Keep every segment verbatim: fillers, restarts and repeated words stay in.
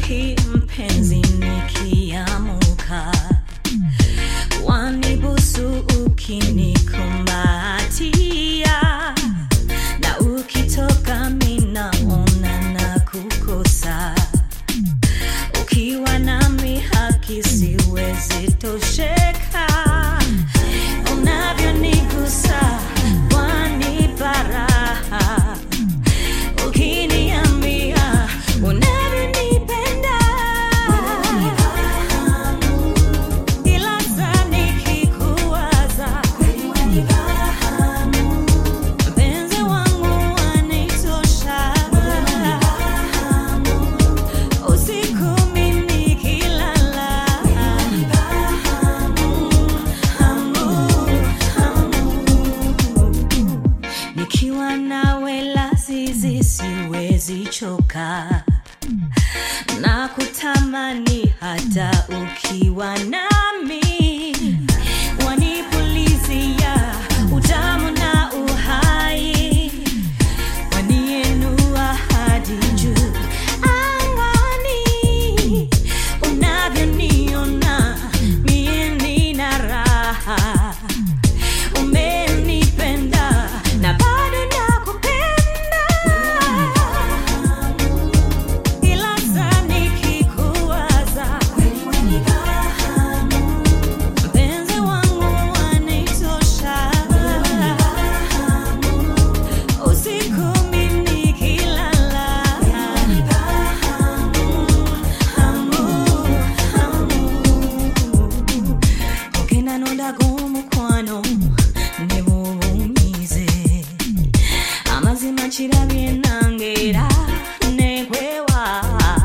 Asubuhi mpenzi nikiamka, wanibusu ukinikumbatia, na ukitoka minaona na kukosa. Ukiwa nami haki siwezi tosheka, unavyonigusa wanipa raha, ukiniambia unavyonipenda, ila saa nikikuwaza mpenzi wangu wanitosha. Usiku mimi nikilala, nikiwa nawe lazizi siwezi choka, na kutamani hata ukiwa nami. Wanipulizia utamu na uhai, waniinua hadi juu angani. Unavyoniona mie nina raha, umenipenda na bado nakupenda, ila saa nikikuwaza mpenzi wangu wanitosha. Usiku mimi nikilala, ukinanonda kumukwano nemubumize, amazima kirabye nangera negwewa.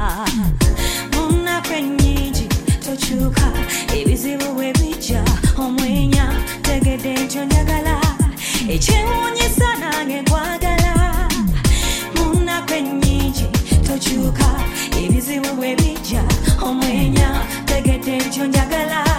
Munakwenyingi tokyuka, ebizibu bwe bijja omwenya, tegedde ekyo njagala, ekyewuunyisa nange nkwagala. Munakwenyingi tokyuka, ebizibu bwe bijja omwenya, tegedde ekyo njagala.